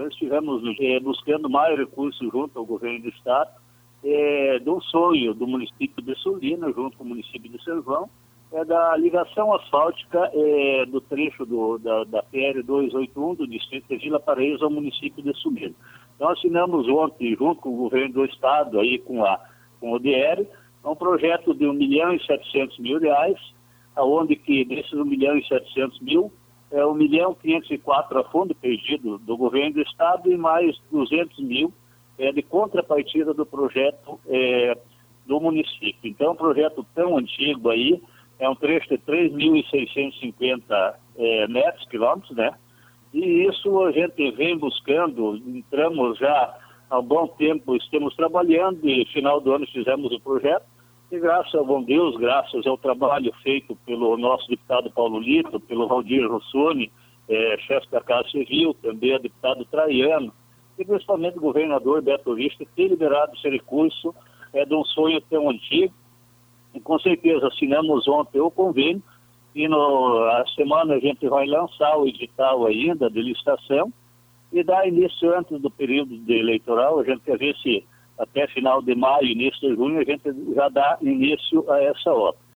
nós estivemos buscando mais recursos junto ao governo do estado, de um sonho do município de Sulina, junto com o município de São João, da ligação asfáltica do trecho da PR-281 do distrito de Vila Paraíso ao município de Sulina. Então assinamos ontem, junto com o governo do estado, aí com o DR, um projeto de R$ 1.700.000, aonde que desses R$ 1.700.000, 1.504.000 a fundo perdido do governo do estado e mais 200.000 de contrapartida do projeto do município. Então, é um projeto tão antigo aí, é um trecho de 3.650 quilômetros, né? E isso a gente vem buscando, entramos já há um bom tempo, estamos trabalhando e no final do ano fizemos o projeto. E graças ao bom Deus, graças ao trabalho feito pelo nosso deputado Paulo Lito, pelo Valdir Rossoni, chefe da Casa Civil, também o deputado Traiano, e principalmente o governador Beto Richa, ter liberado esse recurso de um sonho tão antigo. E com certeza assinamos ontem o convênio e a semana a gente vai lançar o edital ainda de licitação e dar início antes do período eleitoral. A gente quer ver se até final de maio, início de junho, a gente já dá início a essa obra.